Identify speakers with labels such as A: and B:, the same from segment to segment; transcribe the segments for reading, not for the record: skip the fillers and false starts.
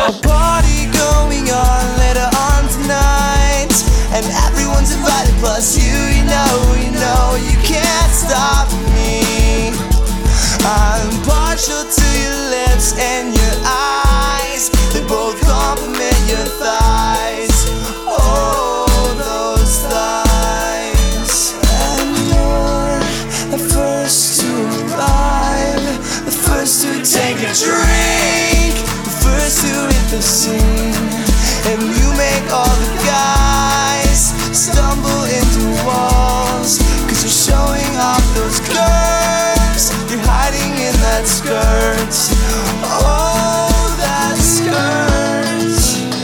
A: A party going on later on tonight, and everyone's invited plus you know you can't stop me. I'm partial to your lips and your eyes, they both compliment your thighs. Oh, those thighs. And you're the first to arrive, the first to take a drink, the first to hit the scene. And you make all the guys stumble into walls, 'cause you're showing off those curves, you're hiding in that skirt. Oh, that skirt.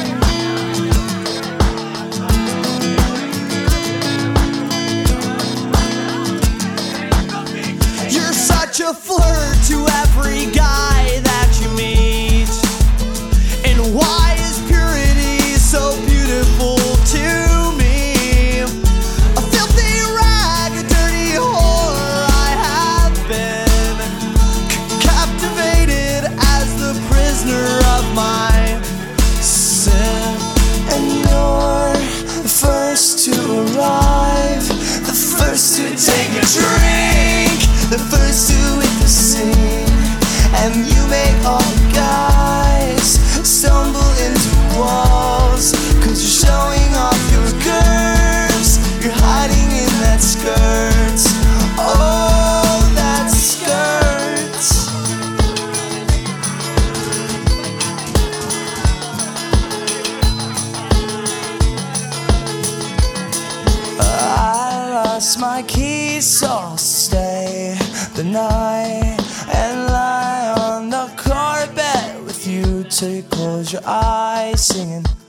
A: You're such a flirt to every guy that you meet. And why is purity so beautiful to me? A filthy rag, a dirty whore I have been, captivated as the prisoner of my sin. And you're the first to arrive, the first to take a drink, the first to hit the scene. And you make all the guys stumble into walls, 'cause you're showing off your curves, you're hiding in that skirt. Oh, that skirt. I lost my keys, so I'll stay the night and lie on the carpet with you till you close your eyes, singing